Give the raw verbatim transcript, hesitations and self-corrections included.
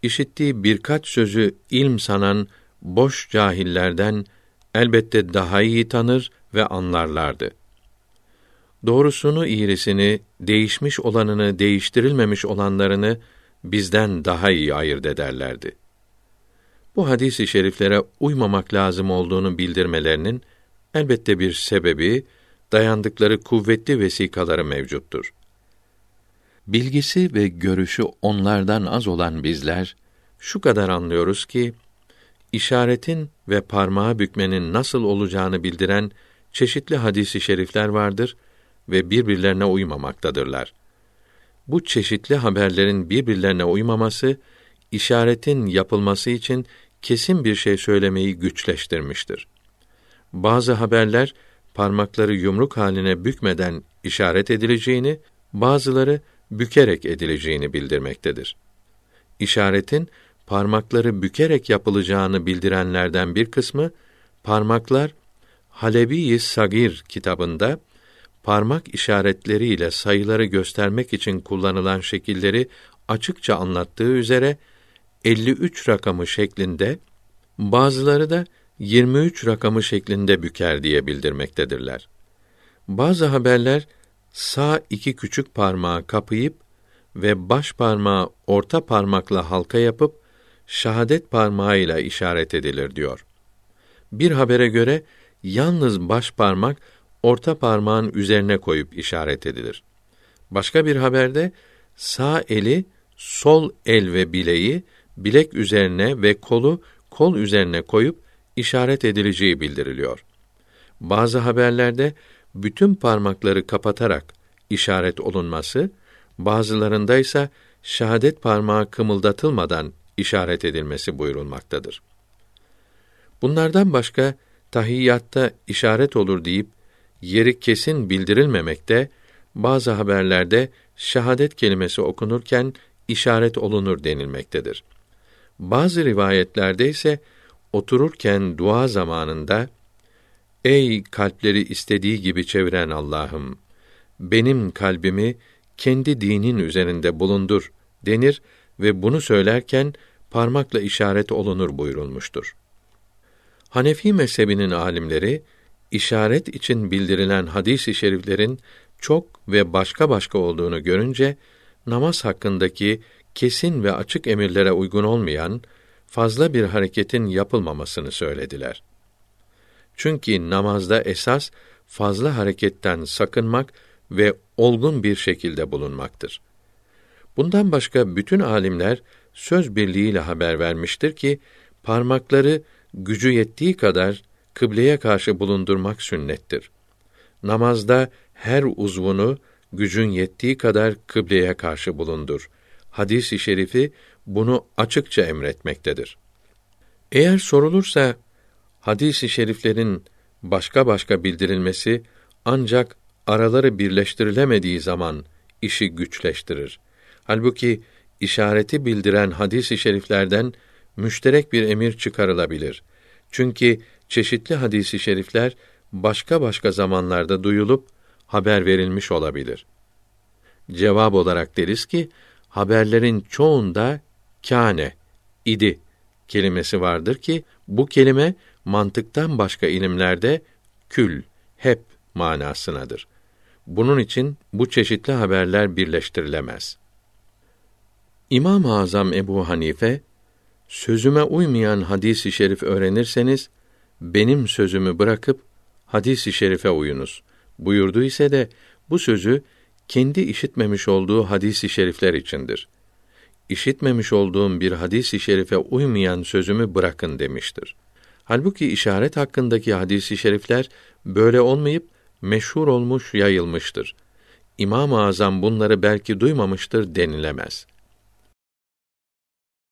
işittiği birkaç sözü ilm sanan boş cahillerden elbette daha iyi tanır ve anlarlardı. Doğrusunu, iğrisini, değişmiş olanını, değiştirilmemiş olanlarını bizden daha iyi ayırt ederlerdi. Bu hadis-i şeriflere uymamak lazım olduğunu bildirmelerinin elbette bir sebebi, dayandıkları kuvvetli vesikaları mevcuttur. Bilgisi ve görüşü onlardan az olan bizler, şu kadar anlıyoruz ki, işaretin ve parmağı bükmenin nasıl olacağını bildiren çeşitli hadis-i şerifler vardır ve birbirlerine uymamaktadırlar. Bu çeşitli haberlerin birbirlerine uymaması, işaretin yapılması için kesin bir şey söylemeyi güçleştirmiştir. Bazı haberler, parmakları yumruk haline bükmeden işaret edileceğini, bazıları bükerek edileceğini bildirmektedir. İşaretin, parmakları bükerek yapılacağını bildirenlerden bir kısmı, parmaklar, Halebi-i Sagir kitabında, parmak işaretleriyle sayıları göstermek için kullanılan şekilleri açıkça anlattığı üzere, elli üç rakamı şeklinde, bazıları da yirmi üç rakamı şeklinde büker diye bildirmektedirler. Bazı haberler, sağ iki küçük parmağı kapayıp ve baş parmağı orta parmakla halka yapıp, şahadet parmağıyla işaret edilir diyor. Bir habere göre, yalnız baş parmak, orta parmağın üzerine koyup işaret edilir. Başka bir haberde, sağ eli, sol el ve bileği, bilek üzerine ve kolu, kol üzerine koyup, işaret edileceği bildiriliyor. Bazı haberlerde, bütün parmakları kapatarak işaret olunması, bazılarında ise şahadet parmağı kımıldatılmadan işaret edilmesi buyurulmaktadır. Bunlardan başka, tahiyyatta işaret olur deyip, yeri kesin bildirilmemekte, bazı haberlerde şahadet kelimesi okunurken işaret olunur denilmektedir. Bazı rivayetlerde ise otururken dua zamanında, ey kalpleri istediği gibi çeviren Allah'ım, benim kalbimi kendi dinin üzerinde bulundur denir ve bunu söylerken parmakla işaret olunur buyurulmuştur. Hanefi mezhebinin alimleri, işaret için bildirilen hadis-i şeriflerin çok ve başka başka olduğunu görünce, namaz hakkındaki kesin ve açık emirlere uygun olmayan, fazla bir hareketin yapılmamasını söylediler. Çünkü namazda esas, fazla hareketten sakınmak ve olgun bir şekilde bulunmaktır. Bundan başka bütün alimler, söz birliğiyle haber vermiştir ki, parmakları gücü yettiği kadar kıbleye karşı bulundurmak sünnettir. Namazda her uzvunu gücün yettiği kadar kıbleye karşı bulundur. Hadis-i şerifi bunu açıkça emretmektedir. Eğer sorulursa, hadis-i şeriflerin başka başka bildirilmesi ancak araları birleştirilemediği zaman işi güçleştirir. Halbuki işareti bildiren hadis-i şeriflerden müşterek bir emir çıkarılabilir. Çünkü çeşitli hadis-i şerifler başka başka zamanlarda duyulup haber verilmiş olabilir. Cevap olarak deriz ki, haberlerin çoğunda kâne, idi kelimesi vardır ki, bu kelime mantıktan başka ilimlerde kül, hep manasınadır. Bunun için bu çeşitli haberler birleştirilemez. İmam-ı Azam Ebu Hanife, sözüme uymayan hadis-i şerif öğrenirseniz, benim sözümü bırakıp hadis-i şerife uyunuz buyurdu ise de, bu sözü kendi işitmemiş olduğu hadis-i şerifler içindir. İşitmemiş olduğum bir hadis-i şerife uymayan sözümü bırakın demiştir. Halbuki işaret hakkındaki hadis-i şerifler böyle olmayıp meşhur olmuş, yayılmıştır. İmam-ı Azam bunları belki duymamıştır denilemez.